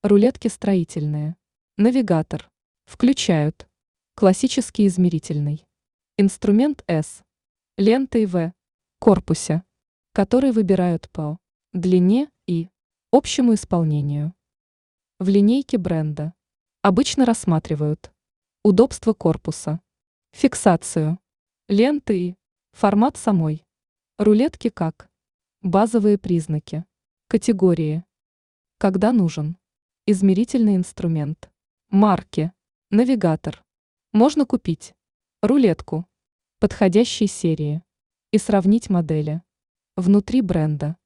Рулетки строительные. Навигатор. Включают. Классический измерительный. Инструмент S. Лентой В. Корпусе, который выбирают по длине и общему исполнению. В линейке бренда обычно рассматривают удобство корпуса, фиксацию, ленты и формат самой рулетки как базовые признаки, категории, когда нужен измерительный инструмент, марки, навигатор. Можно купить рулетку подходящей серии и сравнить модели внутри бренда.